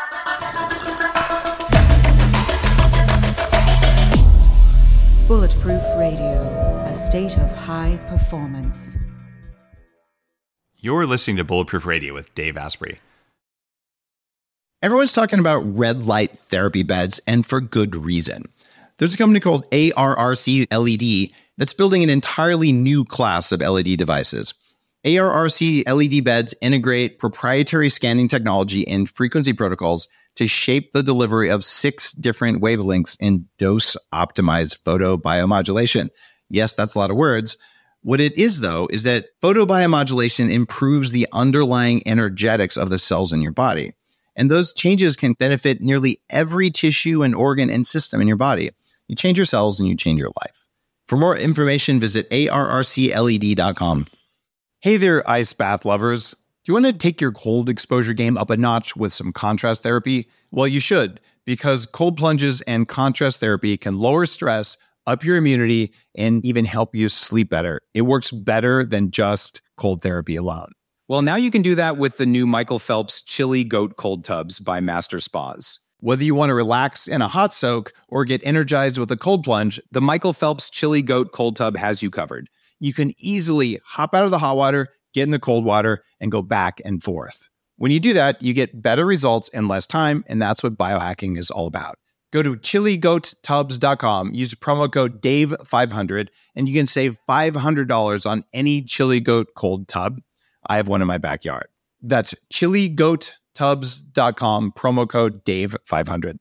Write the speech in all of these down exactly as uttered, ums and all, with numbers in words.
Bulletproof Radio, a state of high performance. You're listening to Bulletproof Radio with Dave Asprey. Everyone's talking about red light therapy beds, and for good reason. There's a company called A R R C L E D that's building an entirely new class of L E D devices. A R R C L E D beds integrate proprietary scanning technology and frequency protocols to shape the delivery of six different wavelengths in dose-optimized photobiomodulation. Yes, that's a lot of words. What it is, though, is that photobiomodulation improves the underlying energetics of the cells in your body. And those changes can benefit nearly every tissue and organ and system in your body. You change your cells and you change your life. For more information, visit A R R C L E D dot com. Hey there, ice bath lovers. Do you want to take your cold exposure game up a notch with some contrast therapy? Well, you should, because cold plunges and contrast therapy can lower stress, up your immunity, and even help you sleep better. It works better than just cold therapy alone. Well, now you can do that with the new Michael Phelps Chili Goat Cold Tubs by Master Spas. Whether you want to relax in a hot soak or get energized with a cold plunge, the Michael Phelps Chili Goat Cold Tub has you covered. You can easily hop out of the hot water, get in the cold water, and go back and forth. When you do that, you get better results in less time, and that's what biohacking is all about. Go to chili goat tubs dot com, use promo code Dave five hundred, and you can save five hundred dollars on any Chili Goat cold tub. I have one in my backyard. That's chili goat tubs dot com, promo code Dave five hundred.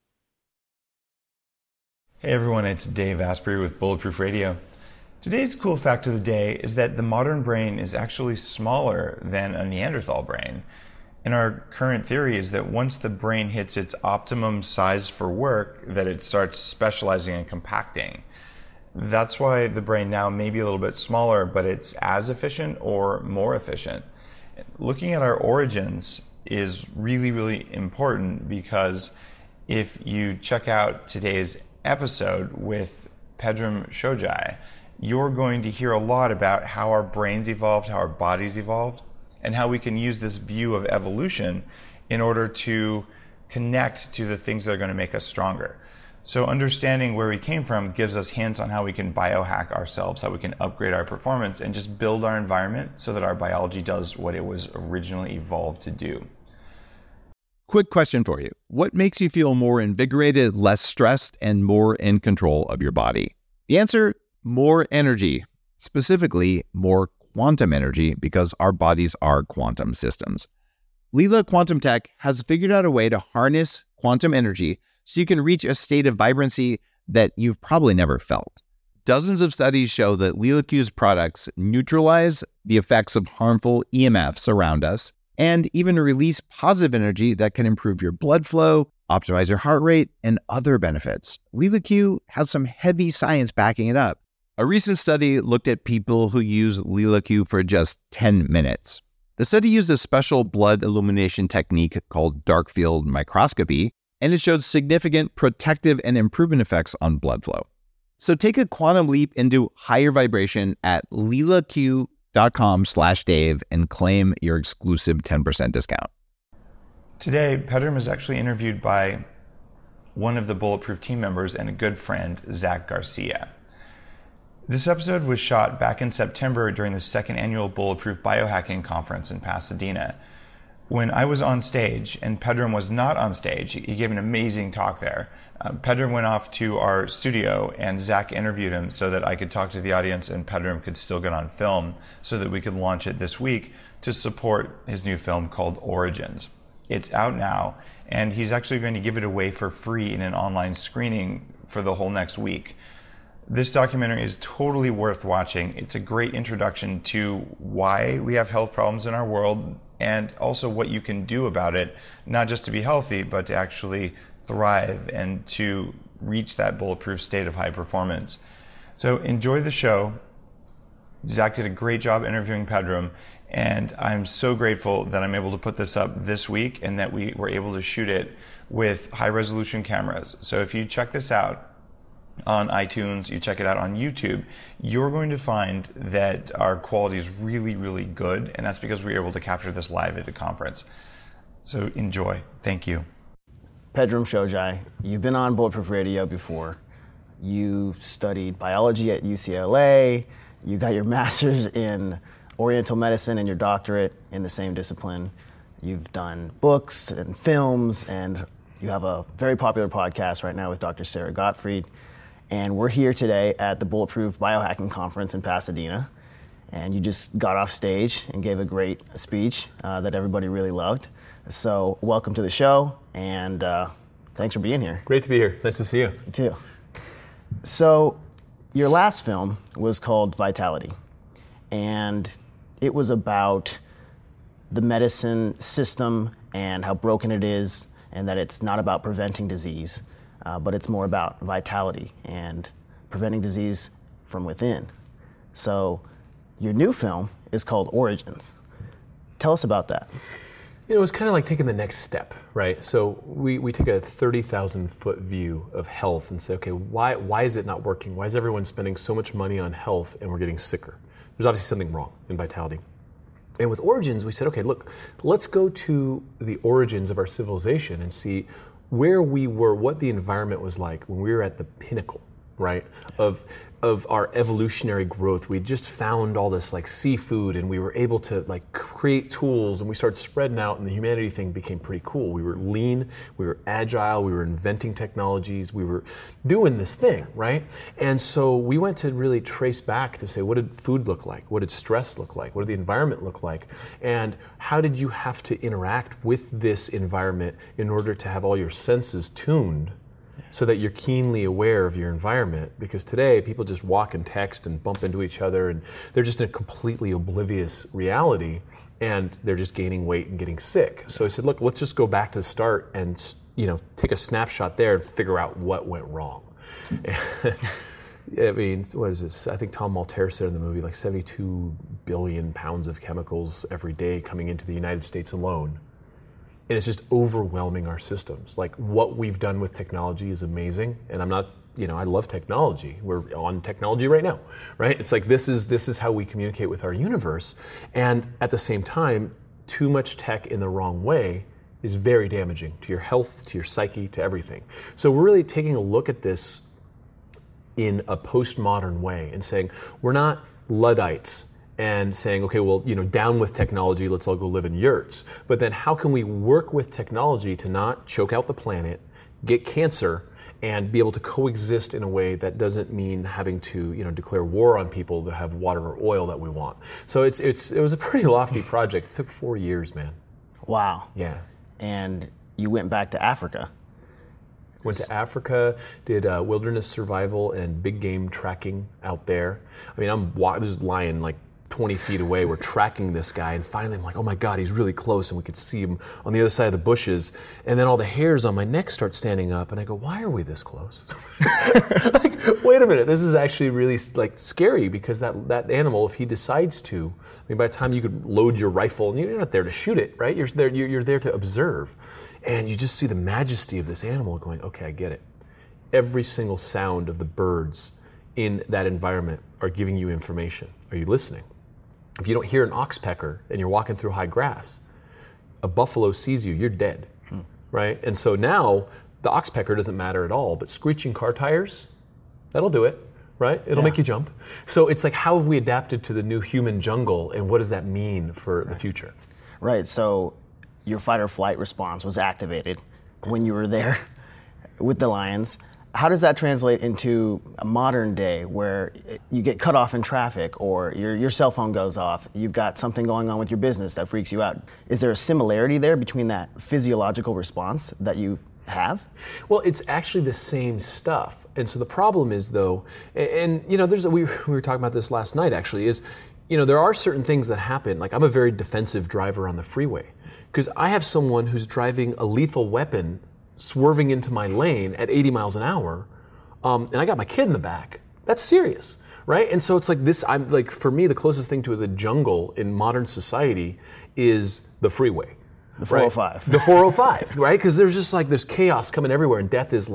Hey everyone, it's Dave Asprey with Bulletproof Radio. Today's cool fact of the day is that the modern brain is actually smaller than a Neanderthal brain. And our current theory is that once the brain hits its optimum size for work, that it starts specializing and compacting. That's why the brain now may be a little bit smaller, but it's as efficient or more efficient. Looking at our origins is really, really important, because if you check out today's episode with Pedram Shojai, you're going to hear a lot about how our brains evolved, how our bodies evolved, and how we can use this view of evolution in order to connect to the things that are going to make us stronger. So understanding where we came from gives us hints on how we can biohack ourselves, how we can upgrade our performance, and just build our environment so that our biology does what it was originally evolved to do. Quick question for you. What makes you feel more invigorated, less stressed, and more in control of your body? The answer: more energy, specifically more quantum energy, because our bodies are quantum systems. Leela Quantum Tech has figured out a way to harness quantum energy so you can reach a state of vibrancy that you've probably never felt. Dozens of studies show that LeelaQ's products neutralize the effects of harmful E M Fs around us and even release positive energy that can improve your blood flow, optimize your heart rate, and other benefits. LeelaQ has some heavy science backing it up. A recent study looked at people who use LeelaQ for just ten minutes. The study used a special blood illumination technique called dark field microscopy, and it showed significant protective and improvement effects on blood flow. So take a quantum leap into higher vibration at leelaq dot com slash Dave and claim your exclusive ten percent discount. Today, Pedram is actually interviewed by one of the Bulletproof team members and a good friend, Zach Garcia. This episode was shot back in September during the second annual Bulletproof Biohacking Conference in Pasadena. When I was on stage and Pedram was not on stage, he gave an amazing talk there. Uh, Pedram went off to our studio and Zach interviewed him so that I could talk to the audience and Pedram could still get on film so that we could launch it this week to support his new film called Origins. It's out now, and he's actually going to give it away for free in an online screening for the whole next week. This documentary is totally worth watching. It's a great introduction to why we have health problems in our world and also what you can do about it, not just to be healthy, but to actually thrive and to reach that bulletproof state of high performance. So enjoy the show. Zach did a great job interviewing Pedram, and I'm so grateful that I'm able to put this up this week and that we were able to shoot it with high resolution cameras. So if you check this out on iTunes, you check it out on YouTube, you're going to find that our quality is really, really good, and that's because we were able to capture this live at the conference. So enjoy. Thank you. Pedram Shojai. You've been on Bulletproof Radio before. You studied biology at U C L A. You got your master's in Oriental medicine and your doctorate in the same discipline. You've done books and films, and you have a very popular podcast right now with Doctor Sarah Gottfried. And we're here today at the Bulletproof Biohacking Conference in Pasadena. And you just got off stage and gave a great speech uh, that everybody really loved. So welcome to the show, and uh, thanks for being here. Great to be here. Nice to see you. You too. So your last film was called Vitality, and it was about the medicine system and how broken it is, and that it's not about preventing disease, uh, but it's more about vitality and preventing disease from within. So your new film is called Origins. Tell us about that. You know, it was kind of like taking the next step, right? So we, we take a thirty thousand foot view of health and say, okay, why why is it not working? Why is everyone spending so much money on health and we're getting sicker? There's obviously something wrong in Vitality. And with Origins, we said, okay, look, let's go to the origins of our civilization and see where we were, what the environment was like when we were at the pinnacle, right, of of our evolutionary growth. We just found all this like seafood, and we were able to like create tools, and we started spreading out, and the humanity thing became pretty cool. We were lean, we were agile, we were inventing technologies, we were doing this thing, right? And so we went to really trace back to say, what did food look like? What did stress look like? What did the environment look like? And how did you have to interact with this environment in order to have all your senses tuned so that you're keenly aware of your environment? Because today people just walk and text and bump into each other, and they're just in a completely oblivious reality, and they're just gaining weight and getting sick. So I said, look, let's just go back to the start and, you know, take a snapshot there and figure out what went wrong. I mean, what is this? I think Tom Maltese said in the movie, like seventy-two billion pounds of chemicals every day coming into the United States alone. And it's just overwhelming our systems. Like, what we've done with technology is amazing. And I'm not, you know, I love technology. We're on technology right now, right? It's like, this is this is how we communicate with our universe. And at the same time, too much tech in the wrong way is very damaging to your health, to your psyche, to everything. So we're really taking a look at this in a postmodern way and saying, we're not Luddites and saying, okay, well, you know, down with technology, let's all go live in yurts. But then how can we work with technology to not choke out the planet, get cancer, and be able to coexist in a way that doesn't mean having to, you know, declare war on people that have water or oil that we want. So it's it's it was a pretty lofty project. It took four years, man. Wow. Yeah. And you went back to Africa. Went to Africa, did uh, wilderness survival and big game tracking out there. I mean, I'm wa- this lion like twenty feet away. We're tracking this guy, and finally I'm like, oh my God, he's really close, and we could see him on the other side of the bushes. And then all the hairs on my neck start standing up, and I go, why are we this close? Like, wait a minute, this is actually really like scary, because that that animal, if he decides to, I mean, by the time you could load your rifle, and you're not there to shoot it, right? You're there, you're, you're there to observe. And you just see the majesty of this animal going, okay, I get it. Every single sound of the birds in that environment are giving you information. Are you listening? If you don't hear an oxpecker and you're walking through high grass, a buffalo sees you, you're dead, hmm. right? And so now the oxpecker doesn't matter at all, but screeching car tires, that'll do it, right? It'll yeah. make you jump. So it's like, how have we adapted to the new human jungle, and what does that mean for the future? Right, so your fight or flight response was activated when you were there with the lions. How does that translate into a modern day where you get cut off in traffic, or your, your cell phone goes off, you've got something going on with your business that freaks you out? Is there a similarity there between that physiological response that you have? Well, it's actually the same stuff. And so the problem is, though, and, and you know, there's a, we, we were talking about this last night actually, is, you know, there are certain things that happen. Like, I'm a very defensive driver on the freeway, because I have someone who's driving a lethal weapon swerving into my lane at eighty miles an hour, um, and I got my kid in the back. That's serious, right? And so it's like this, I'm like, for me, the closest thing to the jungle in modern society is the freeway. The four oh five. Right? The four oh five, right? Because there's just like, there's chaos coming everywhere, and death is like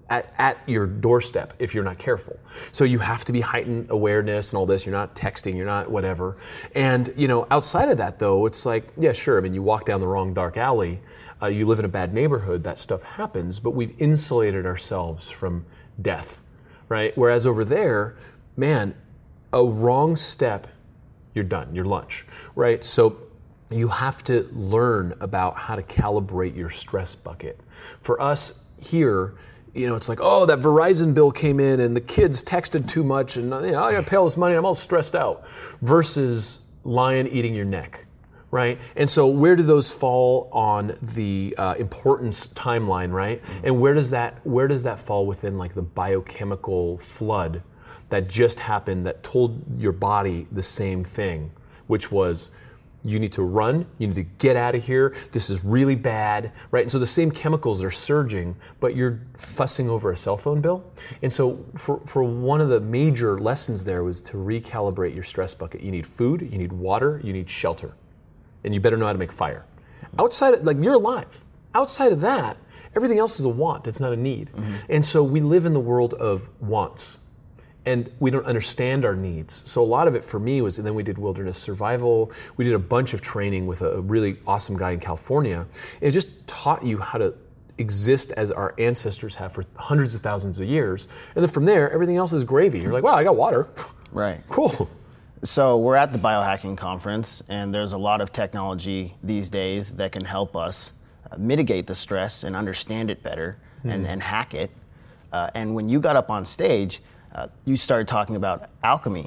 at, at your doorstep if you're not careful. So you have to be heightened awareness and all this. You're not texting, you're not whatever. And you know, outside of that though, it's like, yeah, sure, I mean, you walk down the wrong dark alley, uh, you live in a bad neighborhood, that stuff happens, but we've insulated ourselves from death, right? Whereas over there, man, a wrong step, you're done, you're lunch, right? So you have to learn about how to calibrate your stress bucket. For us here, you know, it's like, oh, that Verizon bill came in and the kids texted too much and you know, I gotta pay all this money and I'm all stressed out. Versus lion eating your neck, right? And so where do those fall on the uh, importance timeline, right? Mm-hmm. And where does that where does that fall within like the biochemical flood that just happened that told your body the same thing, which was, you need to run, you need to get out of here, this is really bad, right? And so the same chemicals are surging, but you're fussing over a cell phone bill. And so for, for one of the major lessons there was to recalibrate your stress bucket. You need food, you need water, you need shelter, and you better know how to make fire. Outside of, like, you're alive. Outside of that, everything else is a want, it's not a need. Mm-hmm. And so we live in the world of wants. And we don't understand our needs. So a lot of it for me was, and then we did wilderness survival. We did a bunch of training with a really awesome guy in California. It just taught you how to exist as our ancestors have for hundreds of thousands of years. And then from there, everything else is gravy. You're like, wow, I got water. Right. Cool. So we're at the biohacking conference, and there's a lot of technology these days that can help us uh, mitigate the stress and understand it better mm. and, and hack it. Uh, and when you got up on stage, Uh, you started talking about alchemy,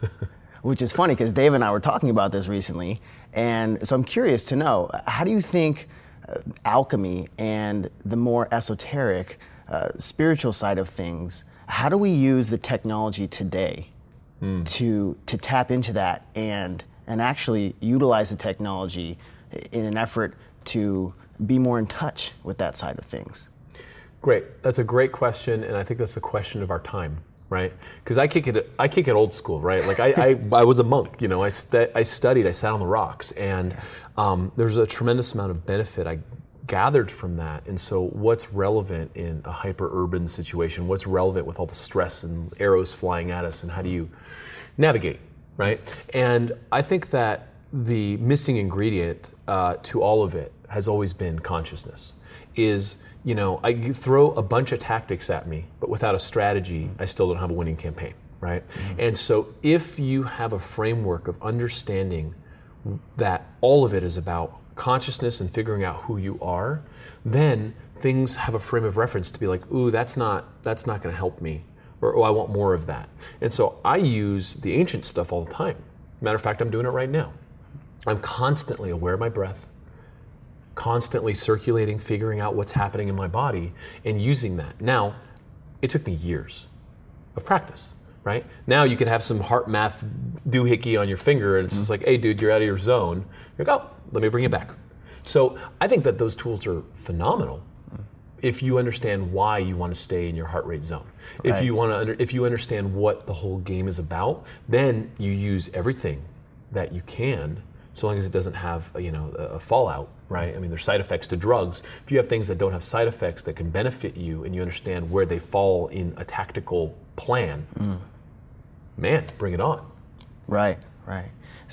which is funny because Dave and I were talking about this recently. And so I'm curious to know, how do you think uh, alchemy and the more esoteric, uh, spiritual side of things, how do we use the technology today mm. to to tap into that and and actually utilize the technology in an effort to be more in touch with that side of things? Great. That's a great question, and I think that's the question of our time. Right, because I kick it. I kick it old school, right? Like I, I, I was a monk. You know, I, stu- I studied. I sat on the rocks, and um, there's a tremendous amount of benefit I gathered from that. And so, what's relevant in a hyper-urban situation? What's relevant with all the stress and arrows flying at us? And how do you navigate, right? And I think that the missing ingredient uh, to all of it has always been consciousness. Is You know, I throw a bunch of tactics at me, but without a strategy, I still don't have a winning campaign, right? Mm-hmm. And so if you have a framework of understanding that all of it is about consciousness and figuring out who you are, then things have a frame of reference to be like, ooh, that's not that's not going to help me, or oh, I want more of that. And so I use the ancient stuff all the time. Matter of fact, I'm doing it right now. I'm constantly aware of my breath, constantly circulating, figuring out what's happening in my body, and using that. Now, it took me years of practice, right? Now you can have some heart math doohickey on your finger, and it's just like, hey, dude, you're out of your zone. You're like, oh, let me bring it back. So I think that those tools are phenomenal if you understand why you want to stay in your heart rate zone. Right. If you want to, under, if you understand what the whole game is about, then you use everything that you can, so long as it doesn't have, you know, a fallout, right? I mean, there's side effects to drugs. If you have things that don't have side effects that can benefit you, and you understand where they fall in a tactical plan, mm. man, bring it on. Right, right.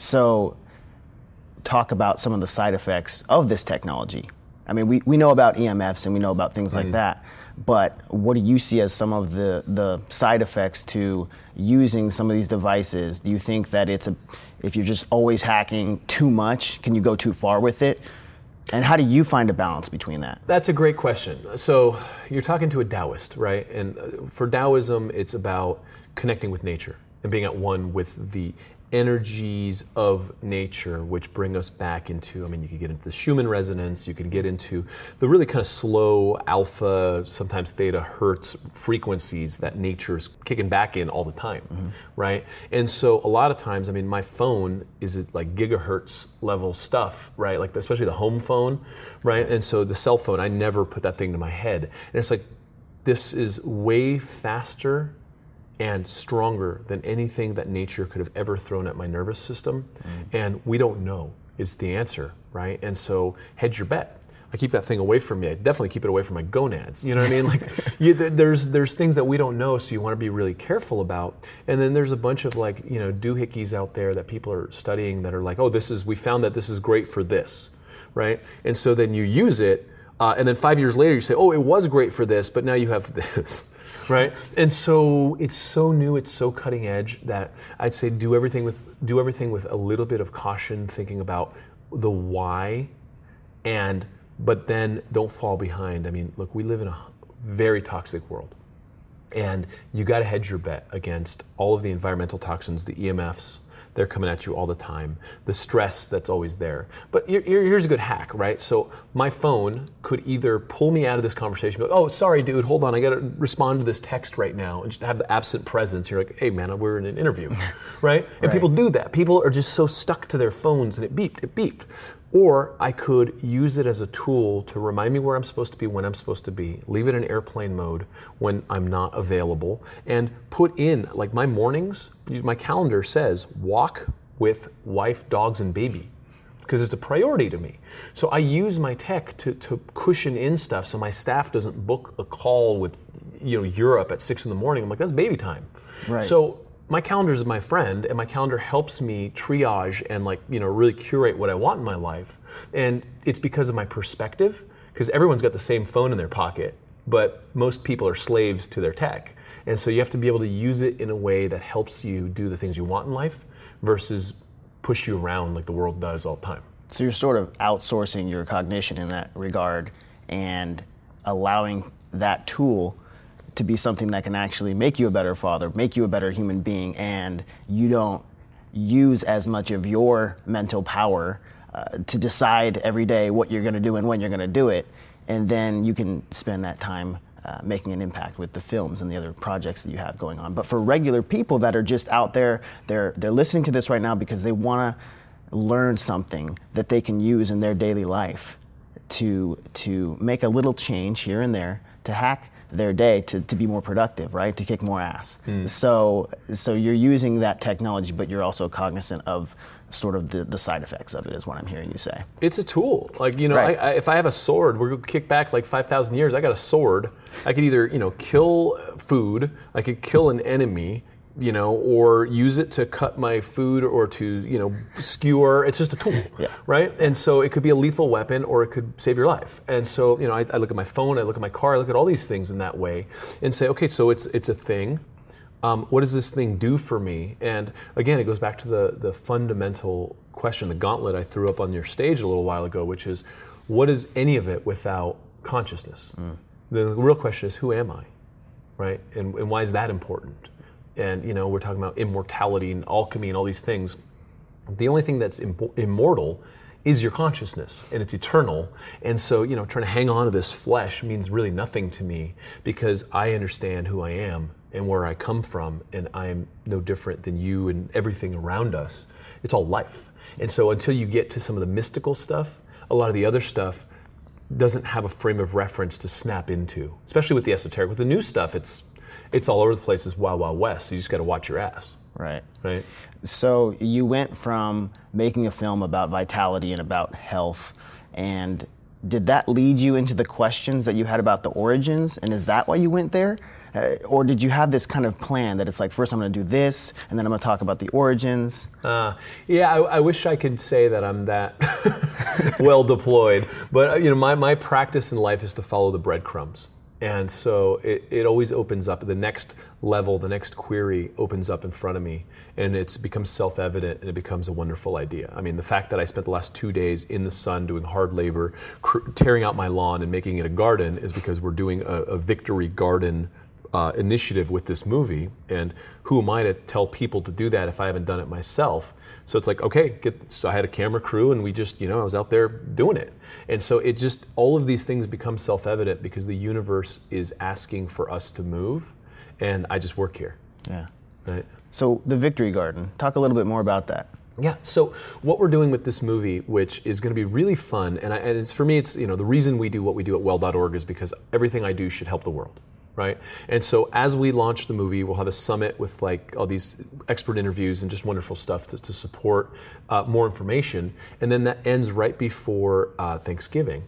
So talk about some of the side effects of this technology. I mean, we, we know about E M Fs and we know about things mm. like that, but what do you see as some of the, the side effects to using some of these devices? Do you think that it's a, if you're just always hacking too much, can you go too far with it? And how do you find a balance between that? That's a great question. So you're talking to a Taoist, right? And for Taoism, it's about connecting with nature and being at one with the energies of nature, which bring us back into, I mean, you could get into Schumann resonance, you can get into the really kind of slow alpha, sometimes theta hertz frequencies that nature's kicking back in all the time, mm-hmm. right? And so a lot of times, I mean, my phone is like gigahertz level stuff, right? Like especially the home phone, right? And so the cell phone, I never put that thing to my head. And it's like, this is way faster and stronger than anything that nature could have ever thrown at my nervous system. Mm. And we don't know is the answer, right? And so hedge your bet. I keep that thing away from me. I definitely keep it away from my gonads. You know what I mean? Like, you, there's there's things that we don't know, so you want to be really careful about. And then there's a bunch of like, you know, doohickeys out there that people are studying that are like, oh, this is we found that this is great for this, right? And so then you use it, uh, and then five years later you say, oh, it was great for this, but now you have this. Right, and so it's so new, it's so cutting edge that I'd say do everything with do everything with a little bit of caution, thinking about the why, and but then don't fall behind. I mean, look, we live in a very toxic world, and you got to hedge your bet against all of the environmental toxins, the E M Fs. They're coming at you all the time. The stress that's always there. But here, here's a good hack, right? So my phone could either pull me out of this conversation, like, oh, sorry, dude, hold on, I gotta respond to this text right now, and just have the absent presence. You're like, hey, man, we're in an interview, right? And right. people do that. People are just so stuck to their phones, and it beeped, it beeped. Or I could use it as a tool to remind me where I'm supposed to be, when I'm supposed to be, leave it in airplane mode when I'm not available, and put in, like my mornings, my calendar says, walk with wife, dogs, and baby, because it's a priority to me. So I use my tech to, to cushion in stuff so my staff doesn't book a call with, you know, Europe at six in the morning. I'm like, that's baby time. Right. So my calendar is my friend, and my calendar helps me triage and like, you know, really curate what I want in my life. And it's because of my perspective, because everyone's got the same phone in their pocket, but most people are slaves to their tech. And so you have to be able to use it in a way that helps you do the things you want in life versus push you around like the world does all the time. So you're sort of outsourcing your cognition in that regard and allowing that tool to be something that can actually make you a better father, make you a better human being, and you don't use as much of your mental power uh, to decide every day what you're going to do and when you're going to do it, and then you can spend that time uh, making an impact with the films and the other projects that you have going on. But for regular people that are just out there, they're they're listening to this right now because they want to learn something that they can use in their daily life to to make a little change here and there, to hack their day to, to be more productive, right? To kick more ass. Mm. So so you're using that technology, but you're also cognizant of sort of the, the side effects of it, is what I'm hearing you say. It's a tool. Like, you know, right. I, I, if I have a sword, we're going to kick back like five thousand years, I got a sword. I could either, you know, kill food, I could kill an enemy, you know, or use it to cut my food or to, you know, skewer. It's just a tool, yeah. right? And so it could be a lethal weapon or it could save your life. And so, you know, I, I look at my phone, I look at my car, I look at all these things in that way and say, okay, so it's it's a thing. Um, what does this thing do for me? And again, it goes back to the, the fundamental question, the gauntlet I threw up on your stage a little while ago, which is, what is any of it without consciousness? Mm. The real question is, who am I, right? And, and why is that important? And, you know, we're talking about immortality and alchemy and all these things. The only thing that's Im- immortal is your consciousness, and it's eternal. And so, you know, trying to hang on to this flesh means really nothing to me because I understand who I am and where I come from, and I am no different than you and everything around us. It's all life. And so until you get to some of the mystical stuff, a lot of the other stuff doesn't have a frame of reference to snap into, especially with the esoteric. With the new stuff, it's it's all over the place. It's wild, wild west. So you just got to watch your ass. Right. Right. So you went from making a film about vitality and about health, and did that lead you into the questions that you had about the origins? And is that why you went there? Uh, or did you have this kind of plan that it's like, first I'm going to do this, and then I'm going to talk about the origins? Uh, yeah, I, I wish I could say that I'm that well deployed. But you know, my, my practice in life is to follow the breadcrumbs. And so it, it always opens up, the next level, the next query opens up in front of me, and it becomes self-evident, and it becomes a wonderful idea. I mean, the fact that I spent the last two days in the sun doing hard labor, cr- tearing out my lawn and making it a garden is because we're doing a, a victory garden uh, initiative with this movie, and who am I to tell people to do that if I haven't done it myself? So it's like, okay, get, so I had a camera crew and we just, you know, I was out there doing it. And so it just, all of these things become self-evident because the universe is asking for us to move, and I just work here. Yeah. Right. So the Victory Garden, talk a little bit more about that. Yeah, so what we're doing with this movie, which is going to be really fun, and, I, and it's, for me, it's, you know, the reason we do what we do at well dot org is because everything I do should help the world. Right? And so as we launch the movie, we'll have a summit with like all these expert interviews and just wonderful stuff to, to support uh, more information. And then that ends right before uh, Thanksgiving.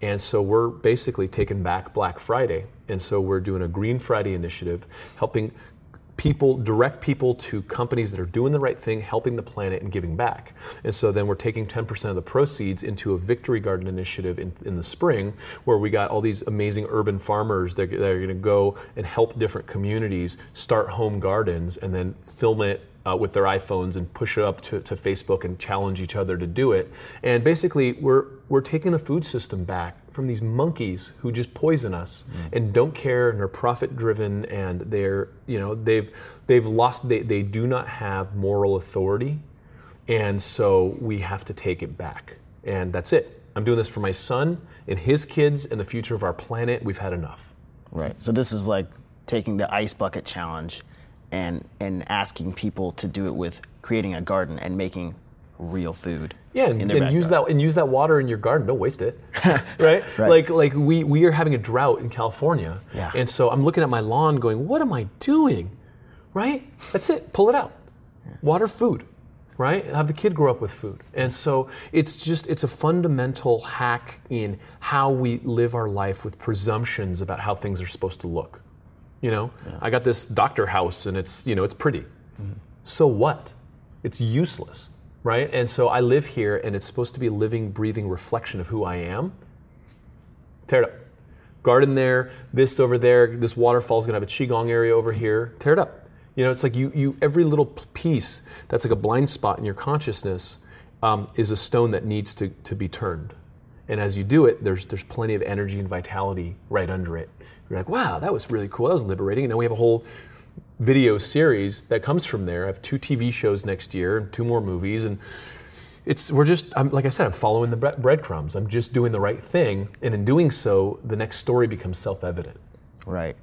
And so we're basically taking back Black Friday. And so we're doing a Green Friday initiative, helping people, direct people to companies that are doing the right thing, helping the planet and giving back. And so then we're taking ten percent of the proceeds into a Victory Garden initiative in, in the spring, where we got all these amazing urban farmers that, that are gonna go and help different communities start home gardens and then film it Uh, with their iPhones and push it up to, to Facebook and challenge each other to do it. And basically, we're we're taking the food system back from these monkeys who just poison us mm. and don't care, and are profit driven, and they're you know they've they've lost they they do not have moral authority, and so we have to take it back. And that's it. I'm doing this for my son and his kids and the future of our planet. We've had enough. Right. So this is like taking the ice bucket challenge and and asking people to do it with creating a garden and making real food. Yeah, and, and use that and use that water in your garden. Don't waste it, right? Right? Like like we we are having a drought in California, yeah. and so I'm looking at my lawn, going, "What am I doing?" Right? That's it. Pull it out. Yeah. Water food, right? Have the kid grow up with food, and so it's just it's a fundamental hack in how we live our life with presumptions about how things are supposed to look. You know, yeah. I got this doctor house and it's, you know, it's pretty. Mm-hmm. So what? It's useless, right? And so I live here and it's supposed to be a living, breathing reflection of who I am. Tear it up. Garden there, this over there, this waterfall's gonna have a qigong area over here. Tear it up. You know, it's like you, you every little piece that's like a blind spot in your consciousness um, is a stone that needs to, to be turned. And as you do it, there's there's plenty of energy and vitality right under it. You're like, wow, that was really cool. That was liberating. And now we have a whole video series that comes from there. I have two T V shows next year and two more movies. And it's we're just, I'm, like I said, I'm following the breadcrumbs. I'm just doing the right thing. And in doing so, the next story becomes self-evident. Right.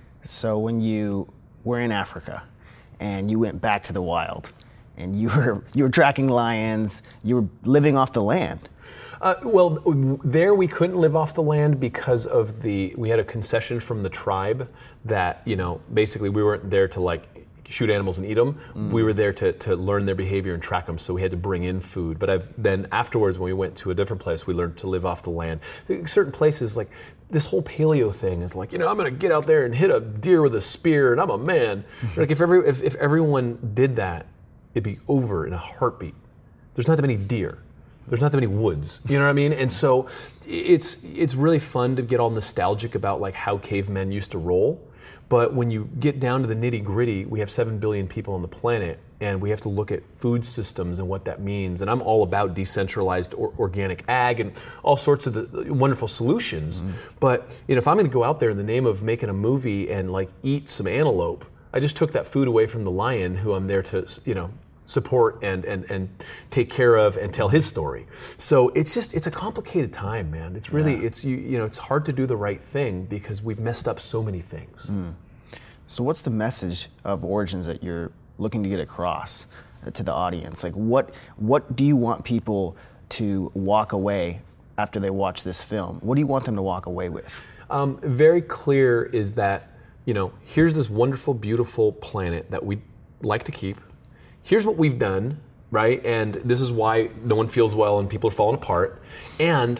So when you were in Africa and you went back to the wild and you were you were tracking lions, you were living off the land. Uh, well, there we couldn't live off the land because of the, we had a concession from the tribe that, you know, basically we weren't there to like shoot animals and eat them. Mm. We were there to, to learn their behavior and track them, so we had to bring in food. But I've, then afterwards, when we went to a different place, we learned to live off the land. Certain places, like this whole paleo thing is like, you know, I'm gonna get out there and hit a deer with a spear and I'm a man. Mm-hmm. Like if, every, if, if everyone did that, it'd be over in a heartbeat. There's not that many deer. There's not that many woods, you know what I mean? And so it's it's really fun to get all nostalgic about like how cavemen used to roll. But when you get down to the nitty gritty, we have seven billion people on the planet, and we have to look at food systems and what that means. And I'm all about decentralized or organic ag and all sorts of the wonderful solutions. Mm-hmm. But you know, if I'm gonna go out there in the name of making a movie and like eat some antelope, I just took that food away from the lion who I'm there to, you know, support and, and, and take care of and tell his story. So it's just, it's a complicated time, man. It's really, yeah. it's, you, you know, it's hard to do the right thing because we've messed up so many things. Mm. So what's the message of Origins that you're looking to get across to the audience? Like what, what do you want people to walk away after they watch this film? What do you want them to walk away with? Um, very clear is that, you know, here's this wonderful, beautiful planet that we like to keep. Here's what we've done, right? And this is why no one feels well and people are falling apart. And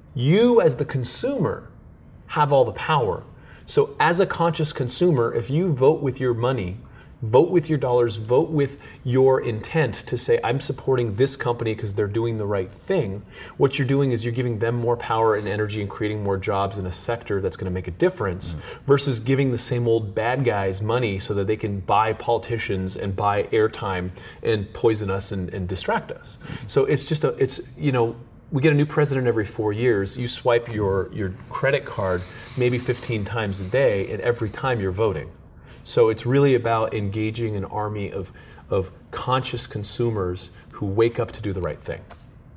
you as the consumer have all the power. So as a conscious consumer, if you vote with your money, vote with your dollars, vote with your intent to say, I'm supporting this company because they're doing the right thing, what you're doing is you're giving them more power and energy and creating more jobs in a sector that's going to make a difference mm. versus giving the same old bad guys money so that they can buy politicians and buy airtime and poison us and, and distract us. Mm. So it's just a, it's, you know, we get a new president every four years. You swipe your, your credit card maybe fifteen times a day, and every time you're voting. So it's really about engaging an army of, of conscious consumers who wake up to do the right thing.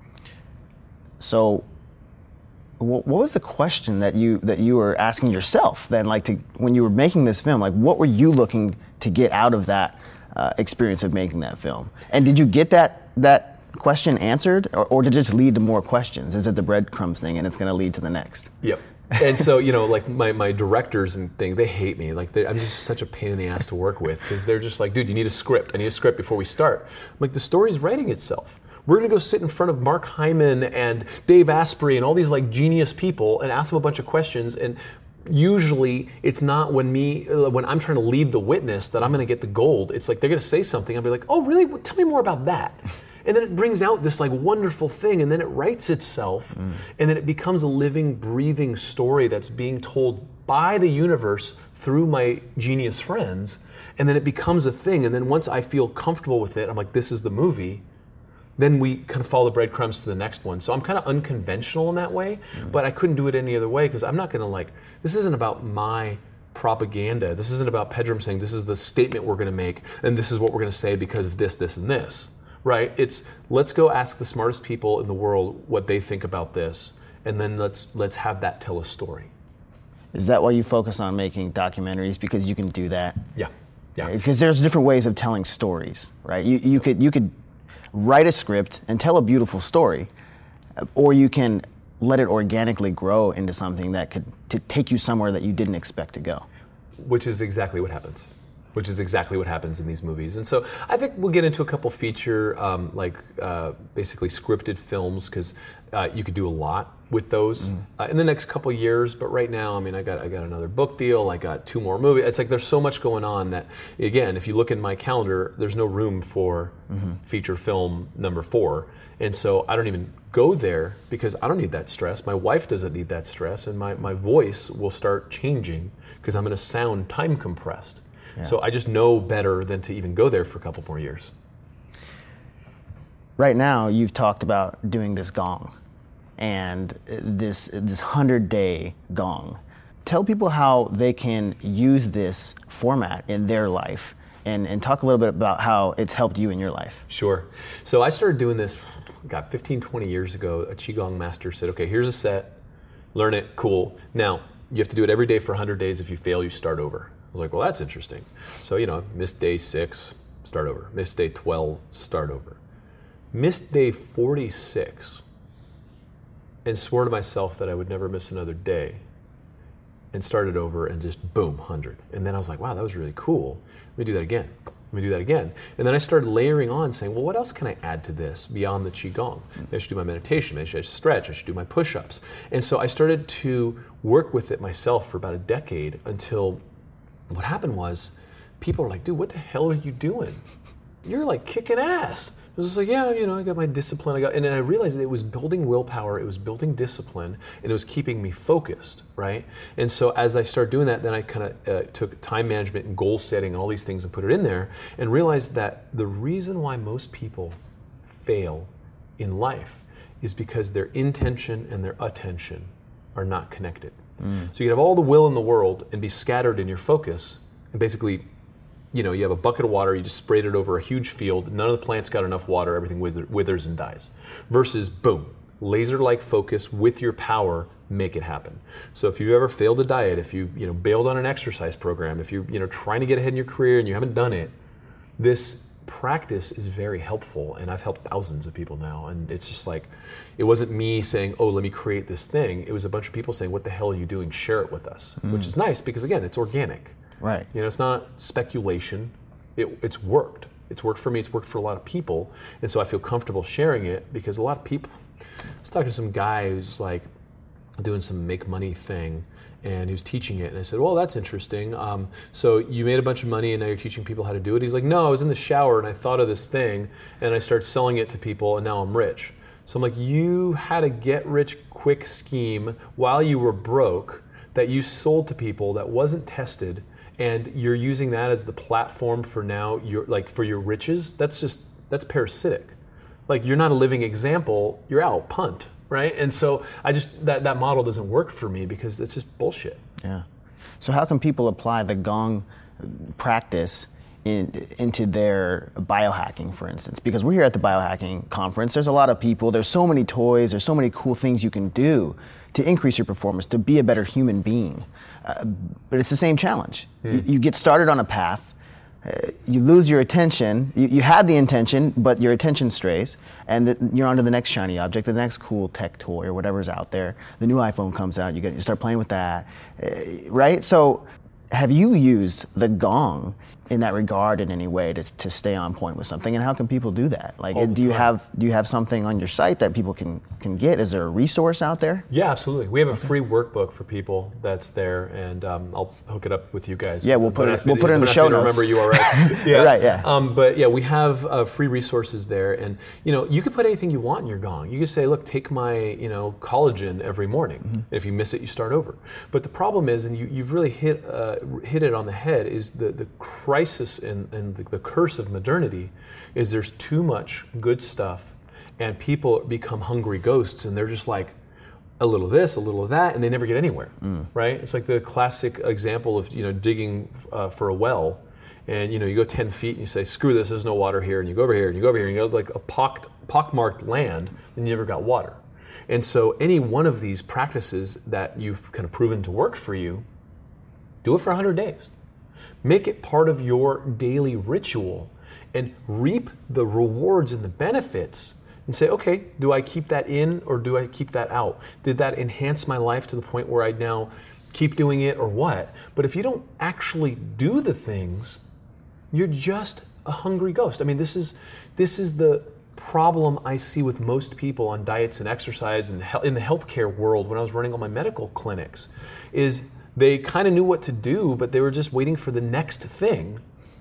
So what was the question that you that you were asking yourself then, like to, when you were making this film? Like what were you looking to get out of that uh, experience of making that film? And did you get that that question answered, or, or did it just lead to more questions? Is it the breadcrumbs thing and it's going to lead to the next? Yep. And so, you know, like my, my directors and thing, they hate me. Like I'm just such a pain in the ass to work with because they're just like, dude, you need a script. I need a script before we start. I'm like, the story's writing itself. We're going to go sit in front of Mark Hyman and Dave Asprey and all these like genius people and ask them a bunch of questions. And usually it's not when me uh, when I'm trying to lead the witness that I'm going to get the gold. It's like they're going to say something. I'll be like, oh, really? Well, tell me more about that. And then it brings out this like wonderful thing, and then it writes itself, mm. and then it becomes a living, breathing story that's being told by the universe through my genius friends, and then it becomes a thing. And then once I feel comfortable with it, I'm like, this is the movie. Then we kind of follow the breadcrumbs to the next one. So I'm kind of unconventional in that way, mm. but I couldn't do it any other way because I'm not going to like, this isn't about my propaganda. This isn't about Pedram saying this is the statement we're going to make and this is what we're going to say because of this, this, and this, right? It's let's go ask the smartest people in the world what they think about this, and then let's let's have that tell a story. Is that why you focus on making documentaries? Because you can do that? Yeah, yeah. Because there's different ways of telling stories, right? You you could you could write a script and tell a beautiful story, or you can let it organically grow into something that could to take you somewhere that you didn't expect to go. Which is exactly what happens. Which is exactly what happens in these movies. And so I think we'll get into a couple feature, um, like uh, basically scripted films, because uh, you could do a lot with those mm. uh, in the next couple years. But right now, I mean, I got I got another book deal. I got two more movies. It's like there's so much going on that, again, if you look in my calendar, there's no room for mm-hmm. feature film number four. And so I don't even go there because I don't need that stress. My wife doesn't need that stress, and my, my voice will start changing because I'm going to sound time compressed. Yeah. So I just know better than to even go there for a couple more years. Right now, you've talked about doing this gong and this this hundred-day gong. Tell people how they can use this format in their life, and, and talk a little bit about how it's helped you in your life. Sure. So I started doing this, got fifteen, twenty years ago. A Qigong master said, okay, here's a set, learn it, cool. Now, you have to do it every day for one hundred days. If you fail, you start over. I was like, well, that's interesting. So, you know, missed day six, start over. Missed day twelve, start over. Missed day forty-six and swore to myself that I would never miss another day, and started over and just boom, one hundred. And then I was like, wow, that was really cool. Let me do that again. Let me do that again. And then I started layering on saying, well, what else can I add to this beyond the Qigong? I should do my meditation, I should stretch, I should do my push-ups. And so I started to work with it myself for about a decade until what happened was people were like, dude, what the hell are you doing? You're like kicking ass. I was just like, yeah, you know, I got my discipline. I got, and then I realized that it was building willpower, it was building discipline, and it was keeping me focused, right? And so as I started doing that, then I kind of uh, took time management and goal setting and all these things and put it in there, and realized that the reason why most people fail in life is because their intention and their attention are not connected. Mm. So you can have all the will in the world and be scattered in your focus, and basically, you know, you have a bucket of water, you just sprayed it over a huge field, none of the plants got enough water, everything wither, withers and dies. Versus, boom, laser-like focus with your power, make it happen. So if you've ever failed a diet, if you, you know, bailed on an exercise program, if you're, you know, trying to get ahead in your career and you haven't done it, this practice is very helpful, and I've helped thousands of people now. And it's just like, it wasn't me saying, oh, let me create this thing. It was a bunch of people saying, what the hell are you doing? Share it with us, mm. which is nice because, again, it's organic. Right. You know, it's not speculation. It, it's worked. It's worked for me. It's worked for a lot of people. And so I feel comfortable sharing it because a lot of people, I was talking to some guy who's like doing some make money thing, and he was teaching it. And I said, well, that's interesting. Um, so you made a bunch of money and now you're teaching people how to do it? He's like, no, I was in the shower and I thought of this thing and I started selling it to people and now I'm rich. So I'm like, you had a get rich quick scheme while you were broke that you sold to people that wasn't tested, and you're using that as the platform for now, your like for your riches. That's just, that's parasitic. Like, you're not a living example, you're out, punt, right? And so I just, that, that model doesn't work for me because it's just bullshit. Yeah. So how can people apply the Gong practice in, into their biohacking, for instance? Because we're here at the biohacking conference, there's a lot of people, there's so many toys, there's so many cool things you can do to increase your performance, to be a better human being. Uh, but it's the same challenge. Mm. You, you get started on a path, uh, you lose your attention, you, you had the intention, but your attention strays, and the, you're on to the next shiny object, the next cool tech toy or whatever's out there. The new iPhone comes out, you, get, you start playing with that, uh, right? So have you used the Gong in that regard in any way to, to stay on point with something? And how can people do that? Like, All the do you time. have do you have something on your site that people can can get? Is there a resource out there? Yeah, absolutely. We have a free workbook for people that's there, and um, I'll hook it up with you guys. Yeah, we'll put Don't it- ask me we'll to- put it in don't the ask show me to notes. Remember U R L. yeah. Right, yeah. Um, but yeah, we have uh, free resources there, and you know, you can put anything you want in your gong. You can say, look, take my you know collagen every morning. Mm-hmm. And if you miss it, you start over. But the problem is, and you, you've really hit uh, hit it on the head, is the the crisis and and the, the curse of modernity is there's too much good stuff, and people become hungry ghosts, and they're just like, a little of this, a little of that, and they never get anywhere, mm. right? It's like the classic example of you know digging uh, for a well, and you know you go ten feet and you say, screw this, there's no water here, and you go over here and you go over here and you go like a pocked, pockmarked land, and you never got water. And so any one of these practices that you've kind of proven to work for you, do it for one hundred days. Make it part of your daily ritual and reap the rewards and the benefits and say, okay, do I keep that in or do I keep that out? Did that enhance my life to the point where I now keep doing it or what? But if you don't actually do the things, you're just a hungry ghost. I mean, this is this is the problem I see with most people on diets and exercise and he- in the healthcare world when I was running all my medical clinics, is they kind of knew what to do, but they were just waiting for the next thing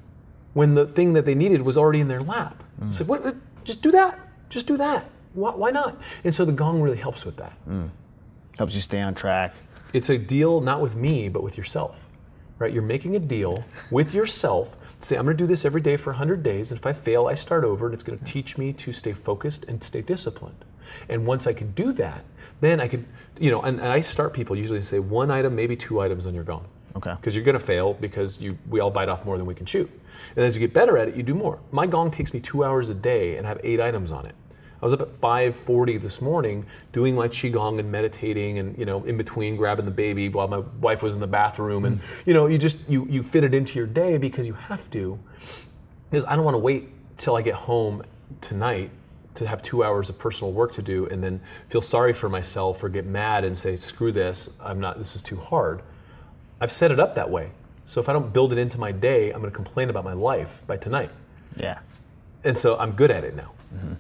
when the thing that they needed was already in their lap. Mm. So what, just do that. Just do that. Why, why not? And so the gong really helps with that. Mm. Helps you stay on track. It's a deal not with me, but with yourself, right? You're making a deal with yourself. Say, I'm going to do this every day for one hundred days, and if I fail, I start over, and it's going to teach me to stay focused and stay disciplined. And once I can do that, then I could, you know, and, and I start people usually say one item, maybe two items on your gong. Okay. Because you're going to fail because you we all bite off more than we can chew. And as you get better at it, you do more. My gong takes me two hours a day and I have eight items on it. I was up at five forty this morning doing my qigong and meditating, and you know, in between grabbing the baby while my wife was in the bathroom, and you know, you just you you fit it into your day because you have to. Because I don't want to wait till I get home tonight to have two hours of personal work to do and then feel sorry for myself or get mad and say, screw this, I'm not, this is too hard. I've set it up that way. So if I don't build it into my day, I'm going to complain about my life by tonight. Yeah. And so I'm good at it now. Mm-hmm.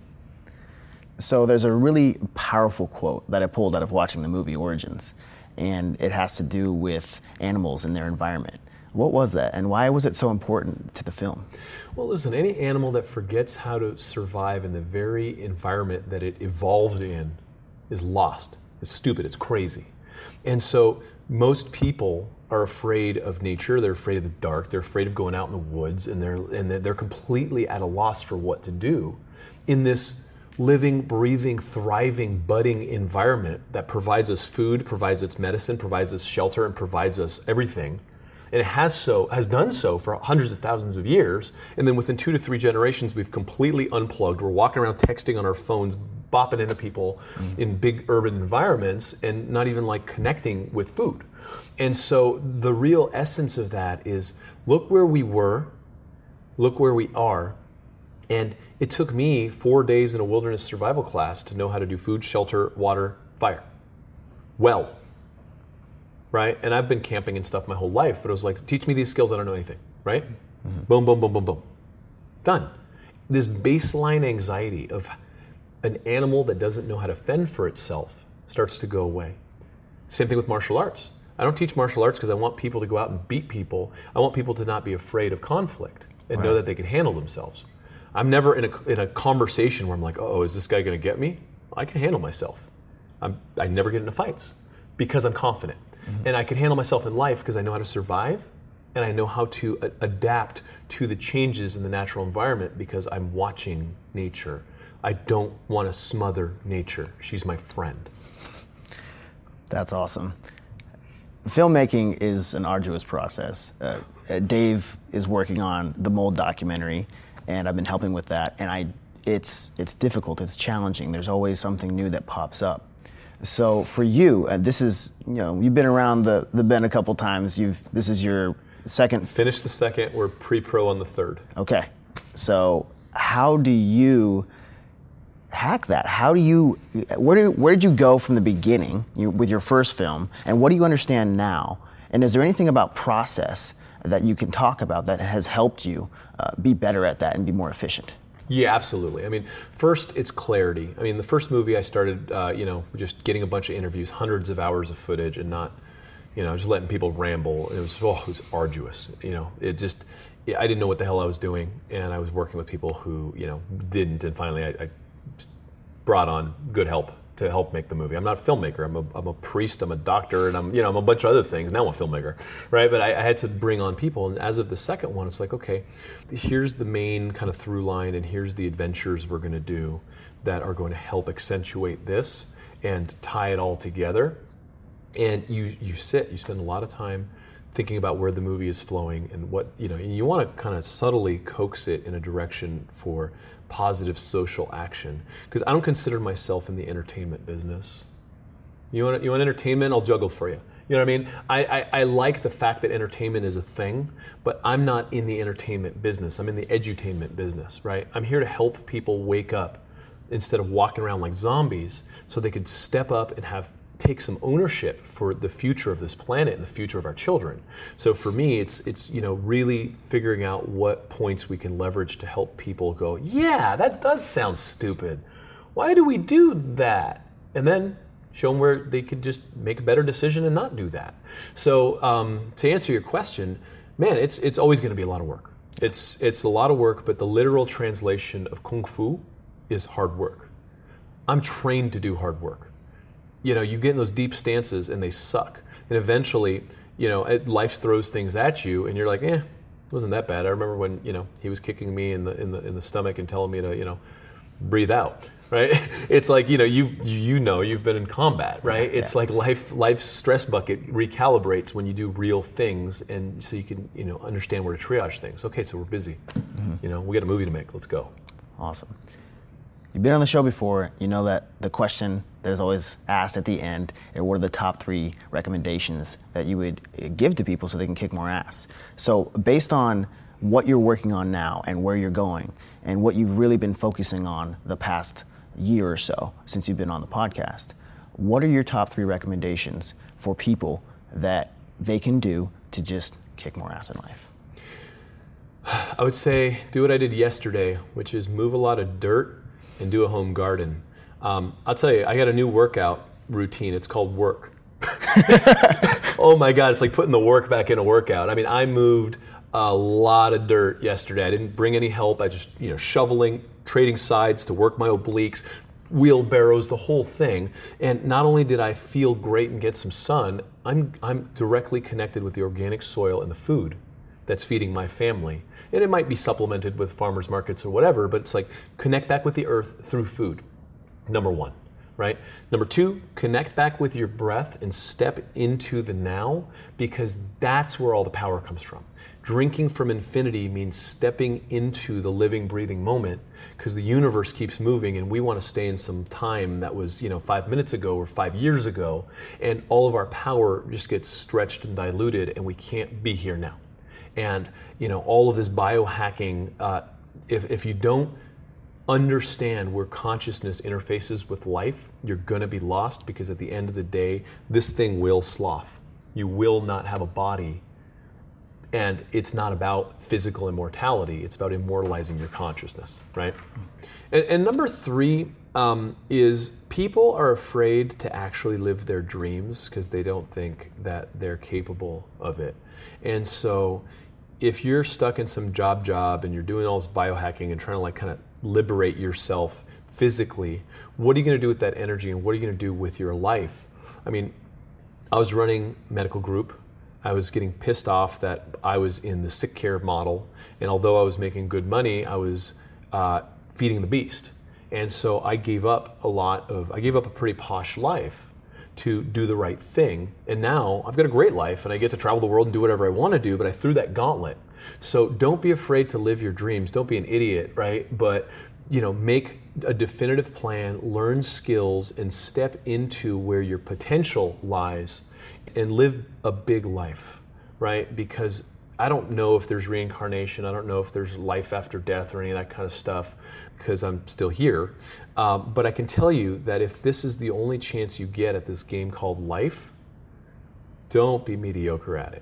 So there's a really powerful quote that I pulled out of watching the movie Origins, and it has to do with animals and their environment. What was that, and why was it so important to the film? Well, listen, any animal that forgets how to survive in the very environment that it evolved in is lost. It's stupid, it's crazy. And so most people are afraid of nature, they're afraid of the dark, they're afraid of going out in the woods, and they're and they're completely at a loss for what to do in this living, breathing, thriving, budding environment that provides us food, provides us medicine, provides us shelter, and provides us everything. And it has so has done so for hundreds of thousands of years. And then within two to three generations, we've completely unplugged. We're walking around texting on our phones, bopping into people mm. in big urban environments, and not even like connecting with food. And so the real essence of that is look where we were, look where we are. And it took me four days in a wilderness survival class to know how to do food, shelter, water, fire. Well. Right? And I've been camping and stuff my whole life, but it was like, teach me these skills, I don't know anything, right? Mm-hmm. Boom, boom, boom, boom, boom. Done. This baseline anxiety of an animal that doesn't know how to fend for itself starts to go away. Same thing with martial arts. I don't teach martial arts because I want people to go out and beat people. I want people to not be afraid of conflict and right. know that they can handle themselves. I'm never in a, in a conversation where I'm like, oh, is this guy going to get me? I can handle myself. I'm, I never get into fights because I'm confident. Mm-hmm. And I can handle myself in life because I know how to survive and I know how to a- adapt to the changes in the natural environment because I'm watching nature. I don't want to smother nature. She's my friend. That's awesome. Filmmaking is an arduous process. Uh, Dave is working on the Mold documentary, and I've been helping with that. And I, it's it's difficult. It's challenging. There's always something new that pops up. So for you, uh, this is, you know, you've been around the, the bend a couple times. You've this is your second. Finished the second. We're pre-pro on the third. Okay. So how do you hack that? How do you, where do, where did you go from the beginning you, with your first film, and what do you understand now? And is there anything about process that you can talk about that has helped you uh, be better at that and be more efficient? Yeah, absolutely. I mean, first, it's clarity. I mean, the first movie I started, uh, you know, just getting a bunch of interviews, hundreds of hours of footage, and not, you know, just letting people ramble. It was, oh, it was arduous. You know, it just, I didn't know what the hell I was doing, and I was working with people who, you know, didn't, and finally I, I brought on good help to help make the movie. I'm not a filmmaker. I'm a, I'm a priest. I'm a doctor, and I'm, you know, I'm a bunch of other things. Now I'm a filmmaker, right? But I, I had to bring on people. And as of the second one, it's like, okay, here's the main kind of through line, and here's the adventures we're going to do that are going to help accentuate this and tie it all together. And you you sit, you spend a lot of time thinking about where the movie is flowing and what, you know, and you want to kind of subtly coax it in a direction for positive social action. Because I don't consider myself in the entertainment business. You want you want entertainment? I'll juggle for you. You know what I mean? I, I, I like the fact that entertainment is a thing, but I'm not in the entertainment business. I'm in the edutainment business, right? I'm here to help people wake up instead of walking around like zombies, so they could step up and have take some ownership for the future of this planet and the future of our children. So for me, it's it's you know really figuring out what points we can leverage to help people go, yeah, that does sound stupid. Why do we do that? And then show them where they could just make a better decision and not do that. So um, to answer your question, man, it's it's always going to be a lot of work. It's it's a lot of work, but the literal translation of Kung Fu is hard work. I'm trained to do hard work. You know, you get in those deep stances and they suck. And eventually, you know, it, life throws things at you and you're like, eh, it wasn't that bad. I remember when, you know, he was kicking me in the in the in the stomach and telling me to, you know, breathe out, right? It's like, you know, you you know, you've been in combat, right? Yeah, it's yeah. like life life's stress bucket recalibrates when you do real things, and so you can, you know, understand where to triage things. Okay, so we're busy. Mm-hmm. You know, we got a movie to make. Let's go. Awesome. You've been on the show before. You know that the question that is always asked at the end, and what are the top three recommendations that you would give to people so they can kick more ass? So based on what you're working on now and where you're going and what you've really been focusing on the past year or so since you've been on the podcast, what are your top three recommendations for people that they can do to just kick more ass in life? I would say do what I did yesterday, which is move a lot of dirt and do a home garden. Um, I'll tell you, I got a new workout routine. It's called work. Oh my God, it's like putting the work back in a workout. I mean, I moved a lot of dirt yesterday. I didn't bring any help. I just, you know, shoveling, trading sides to work my obliques, wheelbarrows, the whole thing. And not only did I feel great and get some sun, I'm I'm directly connected with the organic soil and the food that's feeding my family. And it might be supplemented with farmers markets or whatever, but it's like connect back with the earth through food. Number one, right? Number two, connect back with your breath and step into the now, because that's where all the power comes from. Drinking from infinity means stepping into the living, breathing moment, because the universe keeps moving and we want to stay in some time that was, you know, five minutes ago or five years ago, and all of our power just gets stretched and diluted and we can't be here now. And, you know, all of this biohacking, uh, if, if you don't understand where consciousness interfaces with life, you're going to be lost, because at the end of the day, this thing will slough. You will not have a body. And it's not about physical immortality. It's about immortalizing your consciousness, right? And, and number three um, is people are afraid to actually live their dreams because they don't think that they're capable of it. And so if you're stuck in some job job and you're doing all this biohacking and trying to like kind of liberate yourself physically, what are you going to do with that energy, and what are you going to do with your life? I mean, I was running a medical group. I was getting pissed off that I was in the sick care model, and although I was making good money, I was uh, feeding the beast. And so I gave up a lot of, I gave up a pretty posh life to do the right thing. And now I've got a great life and I get to travel the world and do whatever I want to do, but I threw that gauntlet. So don't be afraid to live your dreams. Don't be an idiot, right? But, you know, make a definitive plan, learn skills, and step into where your potential lies and live a big life, right? Because I don't know if there's reincarnation. I don't know if there's life after death or any of that kind of stuff, because I'm still here. Um, but I can tell you that if this is the only chance you get at this game called life, don't be mediocre at it.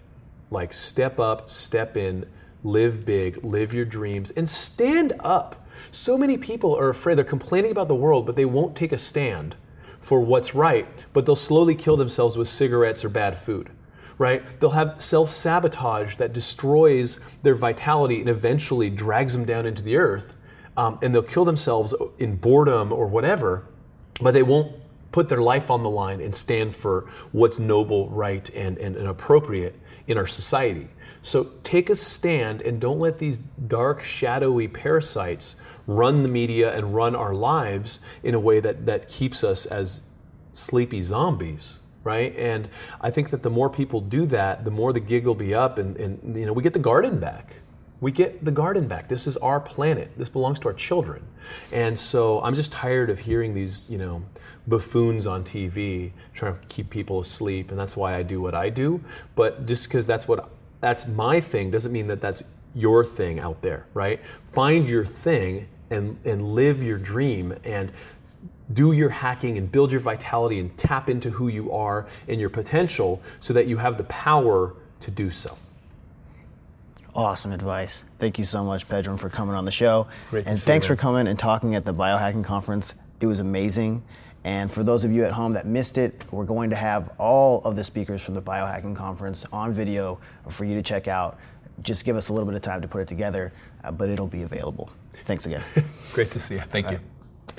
Like step up, step in, live big, live your dreams, and stand up. So many people are afraid, they're complaining about the world, but they won't take a stand for what's right, but they'll slowly kill themselves with cigarettes or bad food, right? They'll have self-sabotage that destroys their vitality and eventually drags them down into the earth, um, and they'll kill themselves in boredom or whatever, but they won't put their life on the line and stand for what's noble, right, and, and, and appropriate in our society. So take a stand and don't let these dark, shadowy parasites run the media and run our lives in a way that, that keeps us as sleepy zombies, right? And I think that the more people do that, the more the gig will be up, and, and you know, we get the garden back. We get the garden back. This is our planet. This belongs to our children. And so I'm just tired of hearing these, you know, buffoons on T V trying to keep people asleep, and that's why I do what I do. But just because that's what that's my thing doesn't mean that that's your thing out there, right? Find your thing and and live your dream and do your hacking and build your vitality and tap into who you are and your potential so that you have the power to do so. Awesome advice. Thank you so much, Pedram, for coming on the show. Great to and see thanks you, for coming and talking at the Biohacking Conference. It was amazing. And for those of you at home that missed it, we're going to have all of the speakers from the Biohacking Conference on video for you to check out. Just give us a little bit of time to put it together, uh, but it'll be available. Thanks again. Great to see you. Thank Bye. you.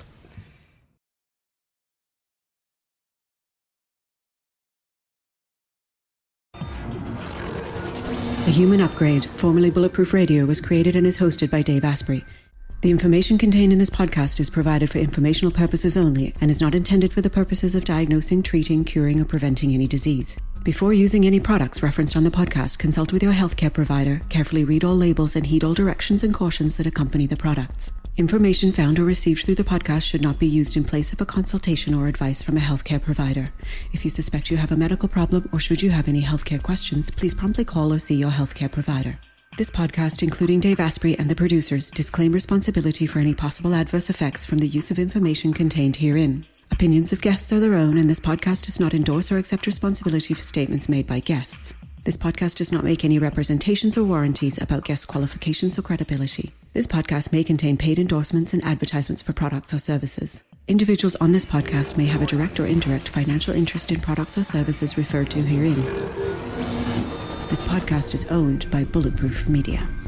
The Human Upgrade, formerly Bulletproof Radio, was created and is hosted by Dave Asprey. The information contained in this podcast is provided for informational purposes only and is not intended for the purposes of diagnosing, treating, curing, or preventing any disease. Before using any products referenced on the podcast, consult with your healthcare provider, carefully read all labels, and heed all directions and cautions that accompany the products. Information found or received through the podcast should not be used in place of a consultation or advice from a healthcare provider. If you suspect you have a medical problem or should you have any healthcare questions, please promptly call or see your healthcare provider. This podcast, including Dave Asprey and the producers, disclaim responsibility for any possible adverse effects from the use of information contained herein. Opinions of guests are their own, and this podcast does not endorse or accept responsibility for statements made by guests. This podcast does not make any representations or warranties about guest qualifications or credibility. This podcast may contain paid endorsements and advertisements for products or services. Individuals on this podcast may have a direct or indirect financial interest in products or services referred to herein. This podcast is owned by Bulletproof Media.